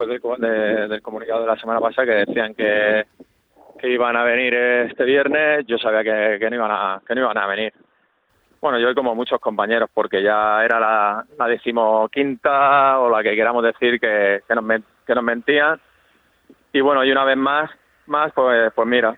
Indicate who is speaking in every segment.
Speaker 1: después del comunicado de la semana pasada que decían que iban a venir este viernes, yo sabía que no iban a venir. Bueno, yo como muchos compañeros, porque ya era la 15ª o la que queramos decir que nos mentían. Y bueno, y una vez más pues mira,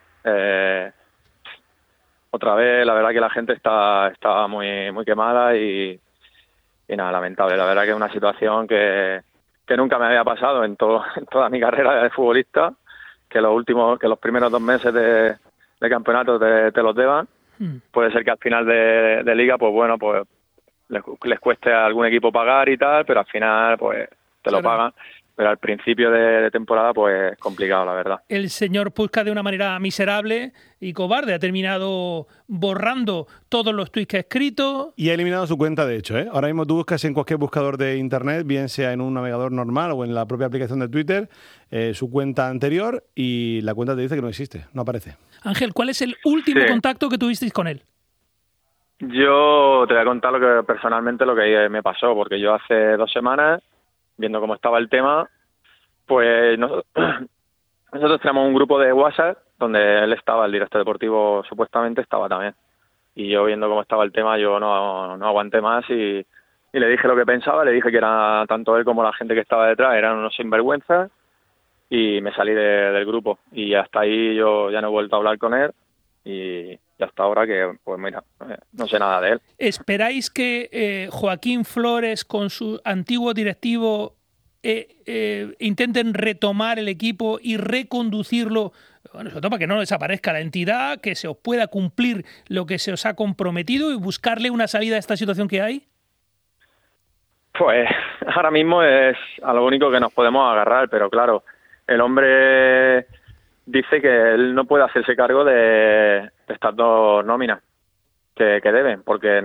Speaker 1: otra vez la verdad que la gente está muy muy quemada y nada, lamentable. La verdad que es una situación que nunca me había pasado en toda mi carrera de futbolista, que los primeros 2 meses de campeonato te los deban. Puede ser que al final de liga, pues bueno, pues les cueste a algún equipo pagar y tal, pero al final pues te lo pagan. Pero al principio de temporada, pues complicado, la verdad.
Speaker 2: El señor Puskás, de una manera miserable y cobarde, ha terminado borrando todos los tuits que ha escrito.
Speaker 3: Y ha eliminado su cuenta, de hecho, ¿eh? Ahora mismo tú buscas en cualquier buscador de internet, bien sea en un navegador normal o en la propia aplicación de Twitter, su cuenta anterior, y la cuenta te dice que no existe, no aparece.
Speaker 2: Ángel, ¿cuál es el último contacto que tuvisteis con él?
Speaker 1: Yo te voy a contar personalmente lo que me pasó, porque yo hace 2 semanas, viendo cómo estaba el tema, pues nosotros tenemos un grupo de WhatsApp donde él estaba, el director deportivo supuestamente estaba también. Y yo viendo cómo estaba el tema, yo no aguanté más y le dije lo que pensaba, le dije que era tanto él como la gente que estaba detrás eran unos sinvergüenzas y me salí del grupo. Y hasta ahí yo ya no he vuelto a hablar con él y hasta ahora que, pues mira, no sé nada de él.
Speaker 2: ¿Esperáis que Joaquín Flores con su antiguo directivo intenten retomar el equipo y reconducirlo, bueno, sobre todo para que no desaparezca la entidad, que se os pueda cumplir lo que se os ha comprometido y buscarle una salida a esta situación que hay?
Speaker 1: Pues ahora mismo es a lo único que nos podemos agarrar, pero claro, el hombre dice que él no puede hacerse cargo de estas 2 nóminas que deben, porque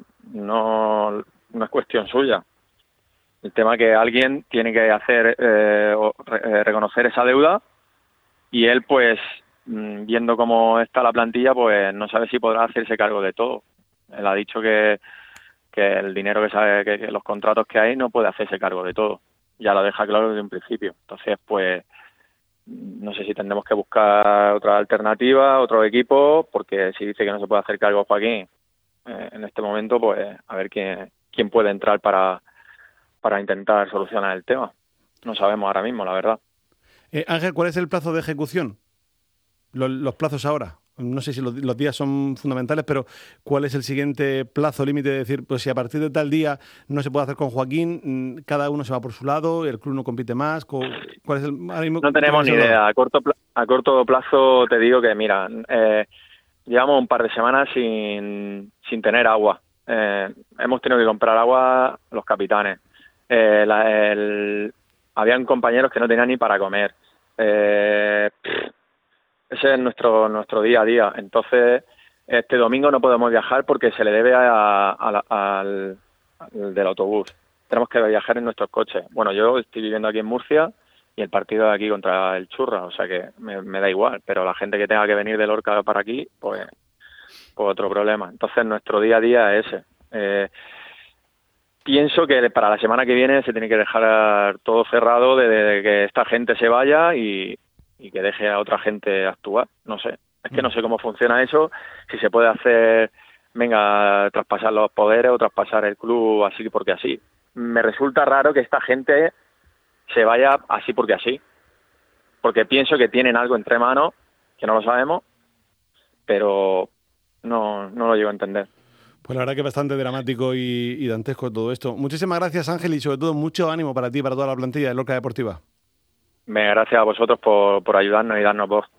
Speaker 1: no es cuestión suya. El tema que alguien tiene que hacer reconocer esa deuda y él, pues, viendo cómo está la plantilla, pues no sabe si podrá hacerse cargo de todo. Él ha dicho que el dinero que sabe, que los contratos que hay, no puede hacerse cargo de todo. Ya lo deja claro desde un principio. Entonces, pues, no sé si tendremos que buscar otra alternativa, otro equipo, porque si dice que no se puede hacer cargo Joaquín en este momento, pues a ver quién puede entrar para intentar solucionar el tema. No sabemos ahora mismo, la verdad.
Speaker 3: Ángel, ¿cuál es el plazo de ejecución? Los plazos ahora. No sé si los días son fundamentales, pero ¿cuál es el siguiente plazo límite de decir, pues si a partir de tal día no se puede hacer con Joaquín, cada uno se va por su lado, el club no compite más? ¿Cuál es ahora mismo,
Speaker 1: no tenemos ni idea. A corto plazo te digo que, mira, llevamos un par de semanas sin tener agua. Hemos tenido que comprar agua los capitanes. Habían compañeros que no tenían ni para comer. Ese es nuestro día a día. Entonces, este domingo no podemos viajar porque se le debe al del autobús. Tenemos que viajar en nuestros coches. Bueno, yo estoy viviendo aquí en Murcia y el partido de aquí contra el Churra, o sea que me da igual. Pero la gente que tenga que venir de Lorca para aquí, pues otro problema. Entonces, nuestro día a día es ese. Pienso que para la semana que viene se tiene que dejar todo cerrado de que esta gente se vaya y que deje a otra gente actuar. No sé, es que no sé cómo funciona eso, si se puede hacer, traspasar los poderes o traspasar el club así porque así. Me resulta raro que esta gente se vaya así porque así, porque pienso que tienen algo entre manos, que no lo sabemos, pero no lo llego a entender.
Speaker 3: Pues la verdad que es bastante dramático y dantesco todo esto. Muchísimas gracias, Ángel, y sobre todo mucho ánimo para ti y para toda la plantilla de Lorca Deportiva.
Speaker 1: Gracias a vosotros por ayudarnos y darnos voz.